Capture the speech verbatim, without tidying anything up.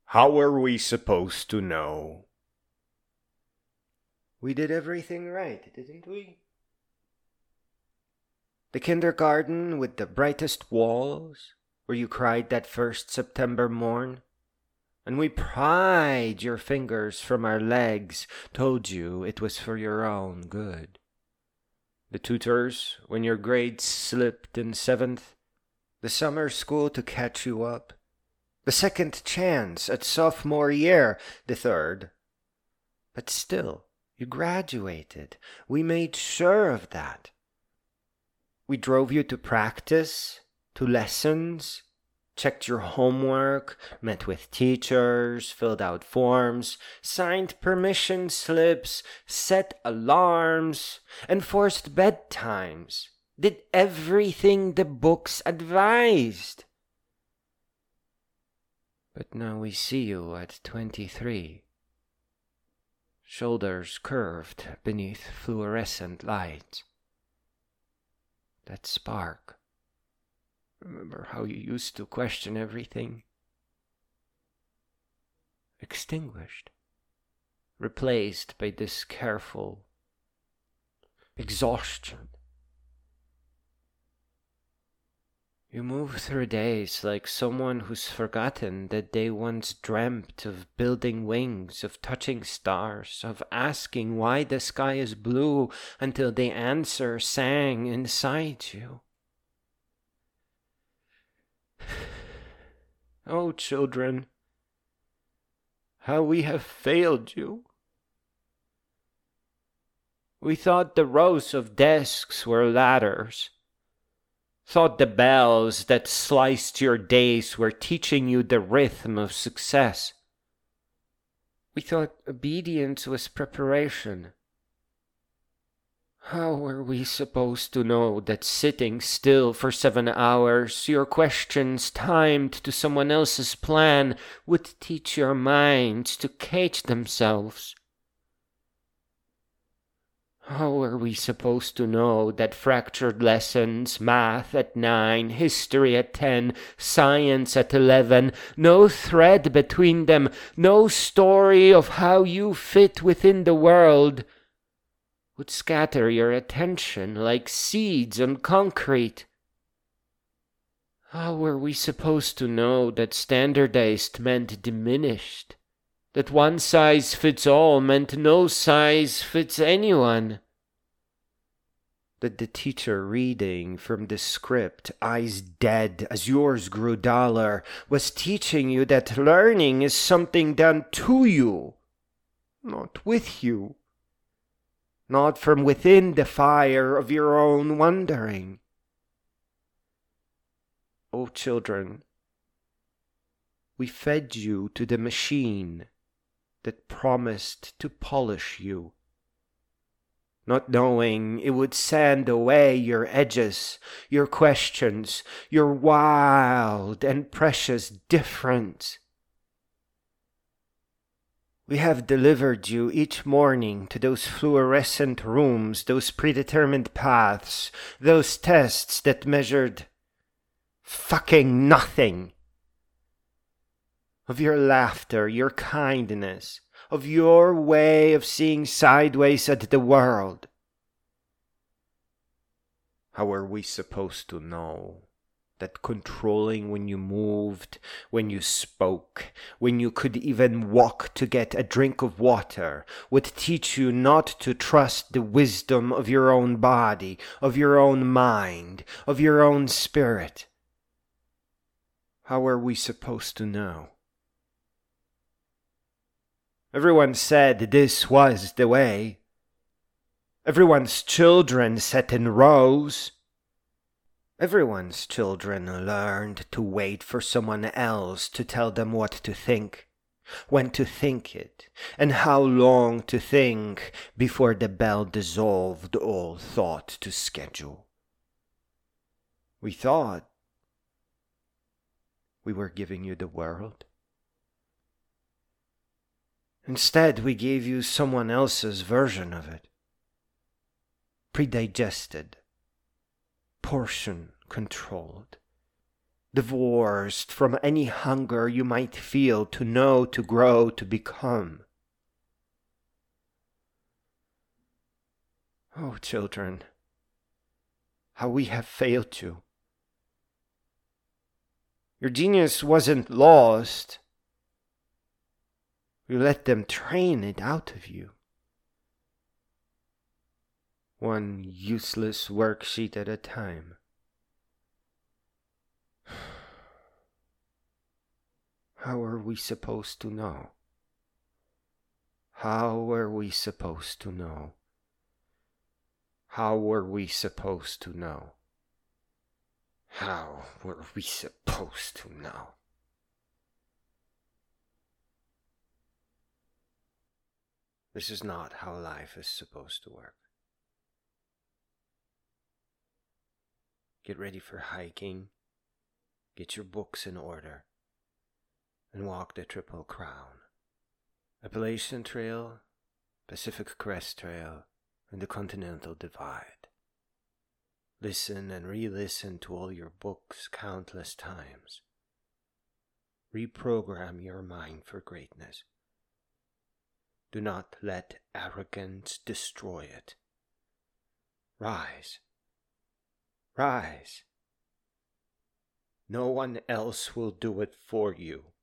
How are we supposed to know? We did everything right, didn't we? The kindergarten with the brightest walls, where you cried that first September morn, and we pried your fingers from our legs, told you it was for your own good. The tutors, when your grades slipped in seventh, the summer school to catch you up, the second chance at sophomore year, the third. But still, you graduated. We made sure of that. We drove you to practice, to lessons, checked your homework, met with teachers, filled out forms, signed permission slips, set alarms, enforced bedtimes, did everything the books advised. But now we see you at twenty-three, shoulders curved beneath fluorescent lights. That spark. Remember how you used to question everything? Extinguished, replaced by this careful exhaustion. You move through days like someone who's forgotten that they once dreamt of building wings, of touching stars, of asking why the sky is blue until the answer sang inside you. Oh, children, how we have failed you. We thought the rows of desks were ladders, thought the bells that sliced your days were teaching you the rhythm of success. We thought obedience was preparation. How were we supposed to know that sitting still for seven hours, your questions timed to someone else's plan, would teach your minds to cage themselves? How were we supposed to know that fractured lessons, math at nine, history at ten, science at eleven, no thread between them, no story of how you fit within the world, would scatter your attention like seeds on concrete? How were we supposed to know that standardized meant diminished? That one size fits all meant no size fits anyone? That the teacher reading from the script, eyes dead as yours grew duller, was teaching you that learning is something done to you, not with you, not from within the fire of your own wondering. Oh, children, we fed you to the machine that promised to polish you, not knowing it would sand away your edges, your questions, your wild and precious difference. We have delivered you each morning to those fluorescent rooms, those predetermined paths, those tests that measured fucking nothing. Of your laughter, your kindness, of your way of seeing sideways at the world. How are we supposed to know that controlling when you moved, when you spoke, when you could even walk to get a drink of water, would teach you not to trust the wisdom of your own body, of your own mind, of your own spirit? How are we supposed to know? Everyone said this was the way. Everyone's children sat in rows. Everyone's children learned to wait for someone else to tell them what to think, when to think it, and how long to think before the bell dissolved all thought to schedule. We thought we were giving you the world. Instead, we gave you someone else's version of it. Predigested, portion controlled, divorced from any hunger you might feel to know, to grow, to become. Oh, children, how we have failed you. Your genius wasn't lost. You let them train it out of you. One useless worksheet at a time. How are we supposed to know? How were we supposed to know? How were we supposed to know? How were we supposed to know? This is not how life is supposed to work. Get ready for hiking, get your books in order, and walk the Triple Crown. Appalachian Trail, Pacific Crest Trail, and the Continental Divide. Listen and re-listen to all your books countless times. Reprogram your mind for greatness. Do not let arrogance destroy it. Rise. Rise. No one else will do it for you.